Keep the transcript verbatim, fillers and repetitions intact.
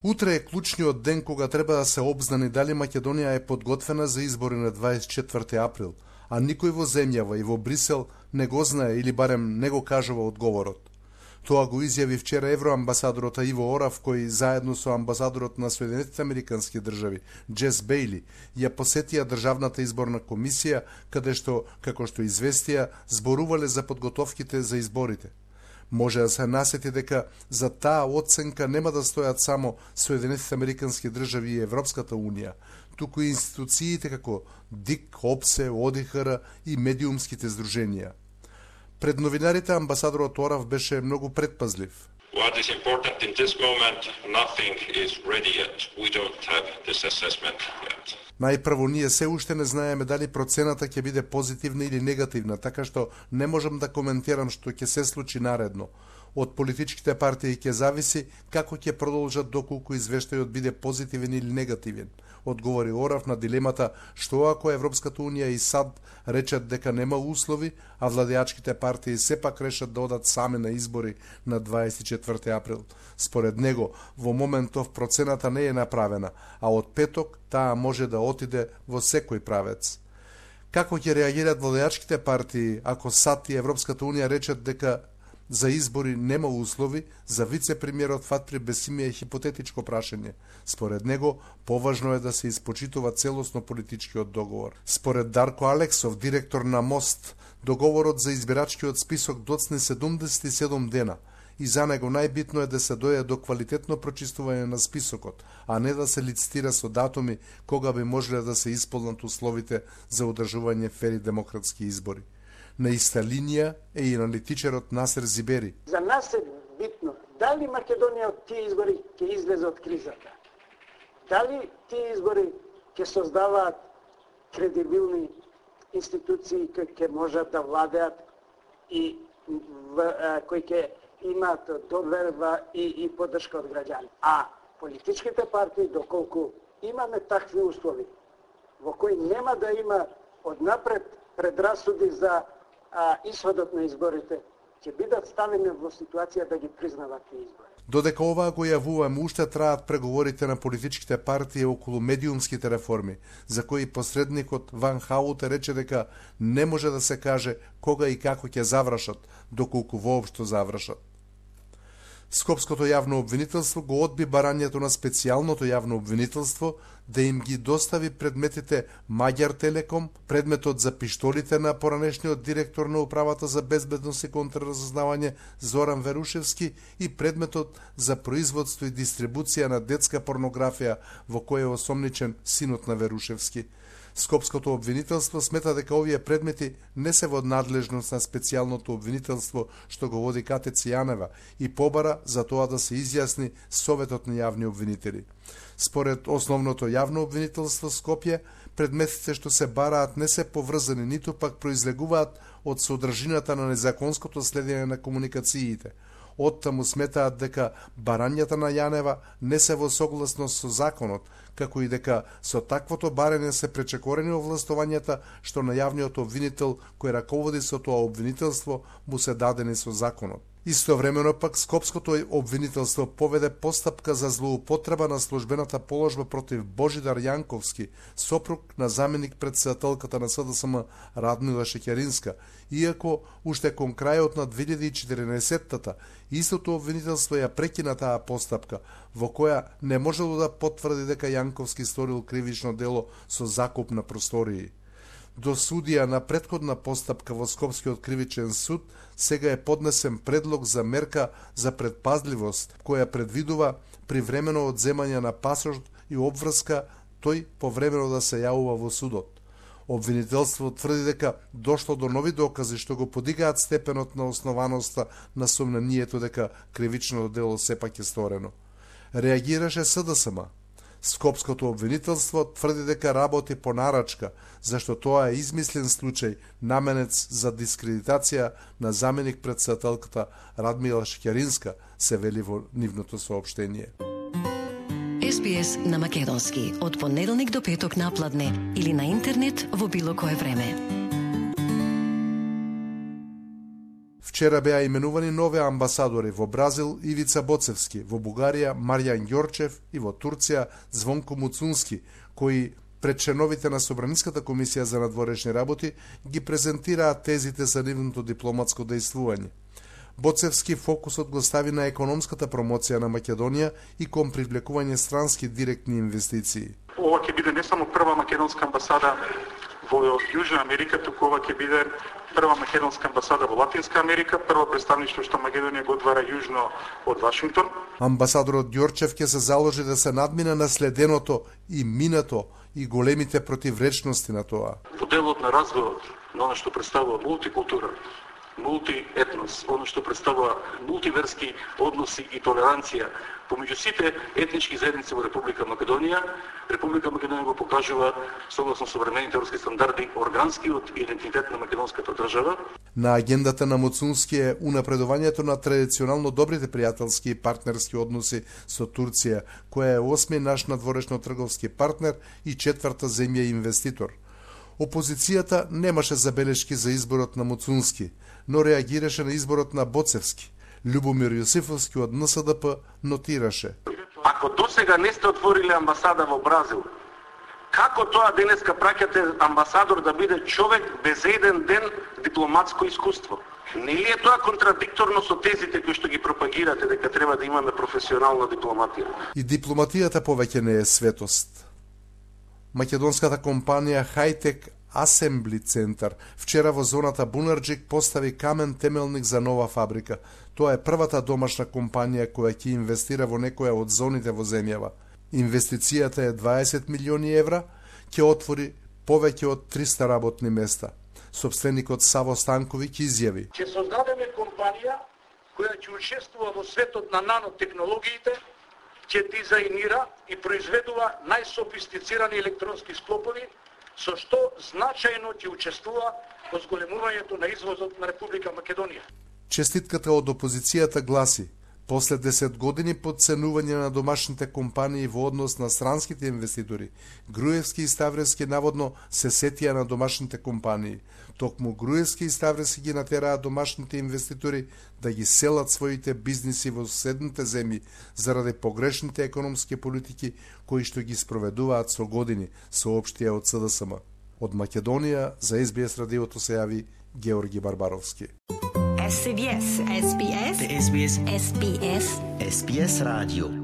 Утре е клучниот ден кога треба да се обзнани дали Македонија е подготвена за избори на дваесет и четврти април, а никој во земјава и во Брисел не го знае или барем не го кажува одговорот. Тоа го изјави вчера евроамбасадорот Иво Орав, кој заедно со амбасадорот на Соединетите Американски држави Джес Бејли ја посетија Државната изборна комисија, каде што, како што известија, зборувале за подготовките за изборите. Може да се насети дека за таа оценка нема да стојат само Соединетите Американски држави и Европската унија, туку и институциите како ДИК, ОПСЕ, ОДИХР и медиумските здруженија. Пред новинарите амбасадорот Орав беше многу предпазлив. What is important in this moment, nothing is ready yet. We don't have this assessment yet. Најпрво, ние се уште не знаеме дали процената ќе биде позитивна или негативна, така што не можам да коментирам што ќе се случи наредно. Од политичките партии ќе зависи како ќе продолжат доколку извештајот биде позитивен или негативен, одговори Орав на дилемата што ако Европската унија и САД речат дека нема услови, а владеачките партии сепак решат да одат сами на избори на дваесет и четврти април. Според него, во моментов процената не е направена, а од петок таа може да отиде во секој правец. Како ќе реагират владеачките партии ако САД и Европската унија речат дека за избори нема услови, за вице-премиерот Фатри Бесими е хипотетичко прашање. Според него, поважно е да се испочитува целосно политичкиот договор. Според Дарко Алексов, директор на МОСТ, договорот за избирачкиот список доцне седумдесет и седум дена и за него најбитно е да се дојде до квалитетно прочистување на списокот, а не да се лицитира со датуми кога би можеле да се исполнат условите за одржување фери демократски избори. На иста линија е и аналитичарот Насер Зибери. За нас е битно дали Македонија од тие избори ќе излезе од кризата. Дали тие избори ќе создаваат кредибилни институции кои ќе можат да владеат и кои ќе имаат доверба и, и поддршка од граѓани. А политичките партии, доколку имаме такви услови во кои нема да има однапред предрасуди за а, исходот на изборите, ќе бидат ставени во ситуација да ги признават тие избори. Додека оваа го јавуваме, уште траат преговорите на политичките партии околу медиумските реформи, за кои посредникот Ван Хауте рече дека не може да се каже кога и како ќе завршат, доколку воопшто завршат. Скопското јавно обвинителство го одби барањето на специјалното јавно обвинителство да им ги достави предметите Маѓар Телеком, предметот за пиштолите на поранешниот директор на Управата за безбедност и контраразузнавање Зоран Верушевски и предметот за производство и дистрибуција на детска порнографија во кој е осомничен синот на Верушевски. Скопското обвинителство смета дека овие предмети не се во надлежност на специјалното обвинителство што го води Катец Јанева и побара за тоа да се изјасни Советот на јавни обвинители. Според основното јавно обвинителство Скопје, предметите што се бараат не се поврзани, ниту пак произлегуваат од содржината на незаконското следење на комуникациите. Оттаму сметаат дека барањата на Јанева не се во согласност со законот, како и дека со таквото барање се пречекорени овластувањата што на јавниот обвинител кој раководи со тоа обвинителство му се дадени со законот. Истовремено пак Скопското обвинителство поведе постапка за злоупотреба на службената положба против Божидар Јанковски, сопруг на заменик председателката на СДСМ Радмила Шеќеринска, иако уште кон крајот на две илјади и четиринаесеттата истото обвинителство ја прекина таа постапка, во која не можело да потврди дека Јанковски сторил кривично дело со закуп на простории. До судија на претходна постапка во Скопскиот кривичен суд сега е поднесен предлог за мерка за предпазливост, која предвидува привремено одземање на пасорд и обврска тој повремено да се јавува во судот. Обвинителството тврди дека дошло до нови докази што го подигаат степенот на основаноста на сомнението дека кривичното дело сепак е сторено. Реагираше СДСМ. Скопското обвинителство тврди дека работи по нарачка, зашто тоа е измислен случај, наменец за дискредитација на заменик председателката Радмила Шеќеринска, се вели во нивното соопштение. Ес Би Ес на македонски од понеделник до петок напладне или на интернет во било кое време. Вчера беа именувани нови амбасадори во Бразил Ивица Боцевски, во Бугарија Марјан Ѓорчев и во Турција Звонко Муцунски, кои пред членовите на Собраниската комисија за надворешни работи ги презентираат тезите за нивното дипломатско дејствување. Боцевски фокусот го стави на економската промоција на Македонија и кон привлекување странски директни инвестиции. Ова ќе биде не само прва македонска амбасада во Јужна Америка, туку ова ќе биде прва македонска амбасада во Латинска Америка, прво представништво што Македонија го отвара јужно од Вашингтон. Амбасадорот Ѓорчев ќе се заложи да се надмина наследеното и минато и големите противречности на тоа. Во делот на развојот на она што представува мултикултура, мултиетнос, оно што представува мултиверски односи и толеранција помеѓу сите етнички заедници во Република Македонија, Република Македонија го покажува согласно современите европски стандарди органскиот идентитет на македонската држава. На агендата на Муцунски е унапредувањето на традиционално добрите пријателски и партнерски односи со Турција, која е осми наш надворешно трговски партнер и четврта земја инвеститор. Опозицијата немаше забелешки за изборот на Муцунски, но реагираше на изборот на Боцевски. Љубомир Јосифовски од Н С Д П нотираше: Ако досега не сте отвориле амбасада во Бразил, како тоа денеска праќате амбасадор да биде човек без еден ден дипломатско искуство? Не ли е тоа контрадикторно со тезите кои што ги пропагирате дека треба да имаме професионална дипломатија? И дипломатијата повеќе не е светост. Македонската компанија Хайтек Асембли Центар вчера во зоната Бунарџик постави камен темелник за нова фабрика. Тоа е првата домашна компанија која ќе инвестира во некоја од зоните во земјава. Инвестицијата е дваесет милиони евра, ќе отвори повеќе од триста работни места. Собственикот Саво Станковиќ изјави: Ќе создадеме компанија која ќе учествува во светот на нанотехнологиите, ќе дизајнира и произведува најсофистицирани електронски склопови, со што значајно ќе учествува во зголемувањето на извозот на Република Македонија. Честитката од опозицијата гласи: после десет години подценување на домашните компании во однос на странските инвеститори, Груевски и Ставревски наводно се сетија на домашните компании. Токму Груевски и Ставревски ги натераа домашните инвеститори да ги селат своите бизниси во соседните земји заради погрешните економски политики кои што ги спроведуваат со години, соопштија од С Д С М. Од Македонија за С Б С радиото се јави Георги Барбаровски. S B S, S B S, S B S, S B S, S B S Radio.